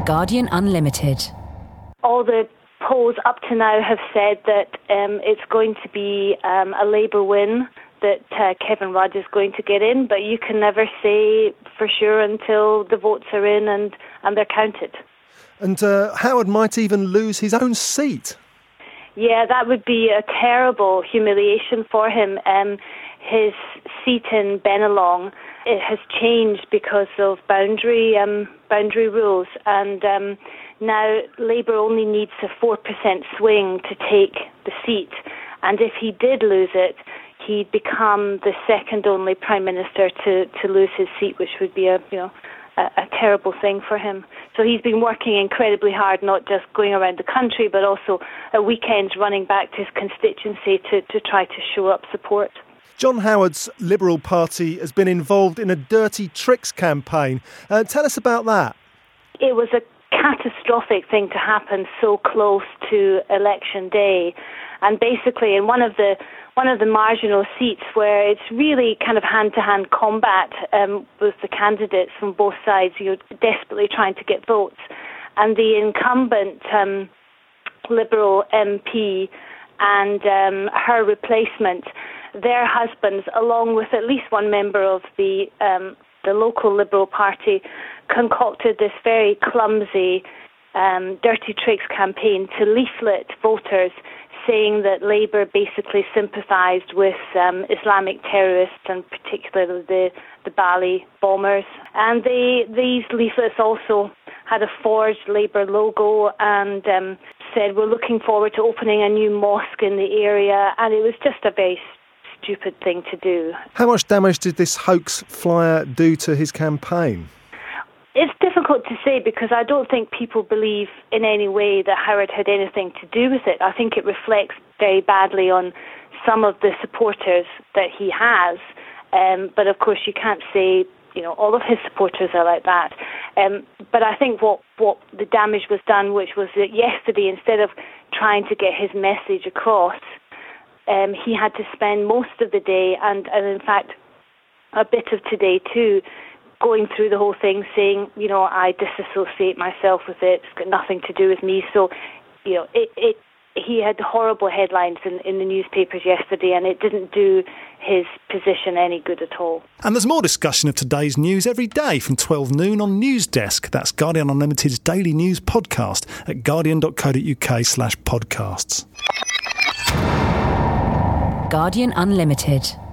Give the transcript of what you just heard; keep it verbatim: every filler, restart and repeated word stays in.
Guardian Unlimited. All the polls up to now have said that um, it's going to be um, a Labour win, that uh, Kevin Rudd is going to get in, but you can never say for sure until the votes are in and, and they're counted. And uh, Howard might even lose his own seat. Yeah, that would be a terrible humiliation for him. Um, his seat in Bennelong, it has changed because of boundary um, boundary rules, and um, now Labour only needs a four percent swing to take the seat, and if he did lose it, he'd become the second only Prime Minister to, to lose his seat, which would be a you know a, a terrible thing for him. So he's been working incredibly hard, not just going around the country, but also at weekends running back to his constituency to, to try to show up support. John Howard's Liberal Party has been involved in a dirty tricks campaign. Uh, tell us about that. It was a catastrophic thing to happen so close to election day. And basically in one of the one of the marginal seats where it's really kind of hand-to-hand combat um, with the candidates from both sides, you're desperately trying to get votes. And the incumbent um, Liberal M P and um, her replacement, their husbands, along with at least one member of the um, the local Liberal Party, concocted this very clumsy um, dirty tricks campaign to leaflet voters saying that Labour basically sympathised with um, Islamic terrorists and particularly the, the Bali bombers. And they, these leaflets also had a forged Labour logo and um, said, we're looking forward to opening a new mosque in the area, and it was just a very stupid thing to do. How much damage did this hoax flyer do to his campaign? It's difficult to say because I don't think people believe in any way that Howard had anything to do with it. I think it reflects very badly on some of the supporters that he has. Um, but of course you can't say, you know, all of his supporters are like that. Um, but I think what, what the damage was done, which was that yesterday, instead of trying to get his message across, um, he had to spend most of the day, and, and in fact a bit of today too, going through the whole thing, saying, you know, I disassociate myself with it, it's got nothing to do with me. So, you know, it, it he had horrible headlines in, in the newspapers yesterday, and it didn't do his position any good at all. And there's more discussion of today's news every day from twelve noon on News Desk. That's Guardian Unlimited's daily news podcast at guardian.co.uk slash podcasts. Guardian Unlimited.